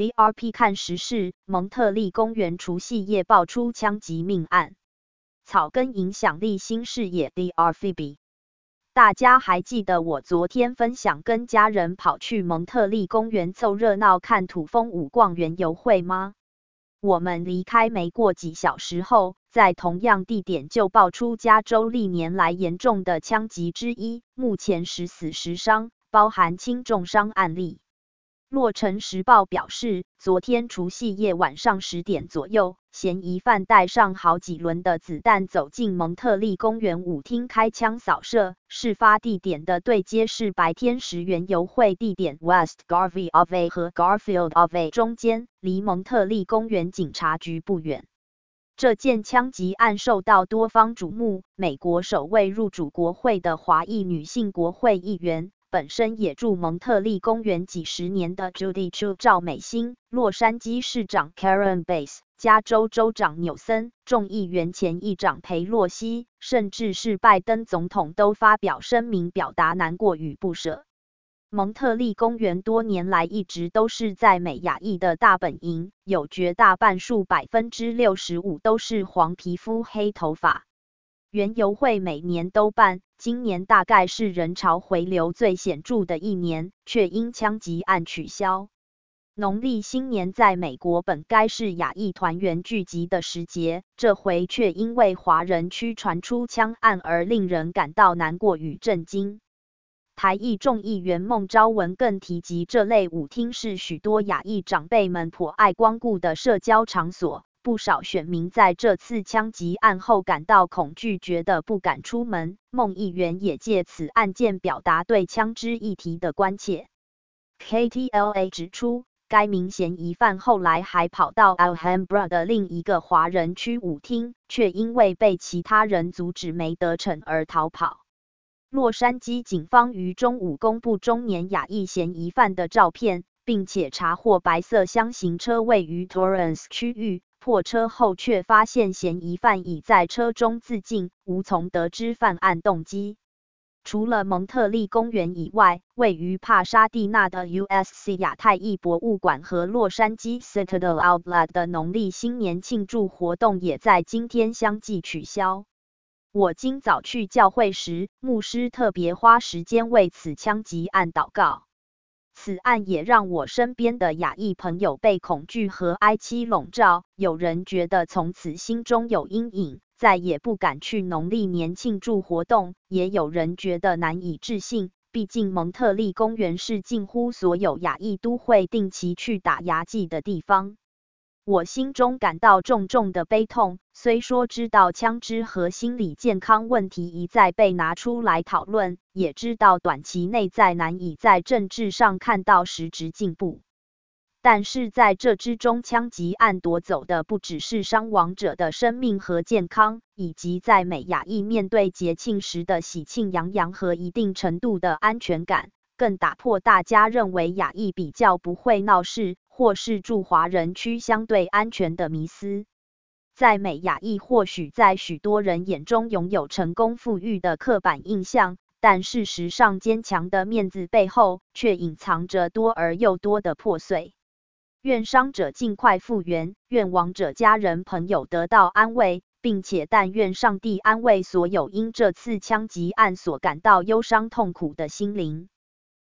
DRP 看时事，蒙特利公园除夕夜爆出枪击命案。草根影响力新视野 DRPB。大家还记得我昨天分享跟家人跑去蒙特利公园凑热闹看土风舞逛园游会吗？我们离开没过几小时后，在同样地点就爆出加州历年来严重的枪击之一，目前10死10伤，包含轻重伤案例。洛城时报表示，昨天除夕夜晚上10点左右，嫌疑犯带上好几轮的子弹走进蒙特利公园舞厅开枪扫射。事发地点的对接是白天时园游会地点 West Garvey Ave 和 Garfield Ave 中间，离蒙特利公园警察局不远。这件枪击案受到多方瞩目，美国首位入主国会的华裔女性国会议员，本身也住蒙特利公园几十年的 Judy Chu 赵美心，洛杉矶市长 Karen Bass， 加州州长纽森，众议员前议长裴洛西，甚至是拜登总统都发表声明表达难过与不舍。蒙特利公园多年来一直都是在美亚裔的大本营，有绝大半数65%都是黄皮肤黑头发。园游会每年都办，今年大概是人潮回流最显著的一年，却因枪击案取消。农历新年在美国本该是亚裔团圆聚集的时节，这回却因为华人区传出枪案而令人感到难过与震惊。台裔众议员孟昭文更提及，这类舞厅是许多亚裔长辈们颇爱光顾的社交场所。不少选民在这次枪击案后感到恐惧，觉得不敢出门。孟议员也借此案件表达对枪支议题的关切。KTLA 指出，该名嫌疑犯后来还跑到 Alhambra 的另一个华人区舞厅，却因为被其他人阻止没得逞而逃跑。洛杉矶警方于中午公布中年亚裔嫌疑犯的照片，并且查获白色厢型车位于 Torrance 区域。破车后却发现嫌疑犯已在车中自尽，无从得知犯案动机。除了蒙特利公园以外，位于帕沙蒂纳的 USC 亚太裔博物馆和洛杉矶 Citadel Outlet 的农历新年庆祝活动也在今天相继取消。我今早去教会时，牧师特别花时间为此枪击案祷告。此案也让我身边的亚裔朋友被恐惧和哀戚笼罩，有人觉得从此心中有阴影，再也不敢去农历年庆祝活动，也有人觉得难以置信，毕竟蒙特利公园是近乎所有亚裔都会定期去打牙祭的地方。我心中感到重重的悲痛，虽说知道枪支和心理健康问题一再被拿出来讨论，也知道短期内再难以在政治上看到实质进步。但是在这之中，枪击案夺走的不只是伤亡者的生命和健康，以及在美亚裔面对节庆时的喜庆洋洋和一定程度的安全感，更打破大家认为亚裔比较不会闹事，或是住华人区相对安全的迷思。在美亚裔或许在许多人眼中拥有成功富裕的刻板印象，但事实上坚强的面子背后，却隐藏着多而又多的破碎。愿伤者尽快复原，愿亡者家人朋友得到安慰，并且但愿上帝安慰所有因这次枪击案所感到忧伤痛苦的心灵。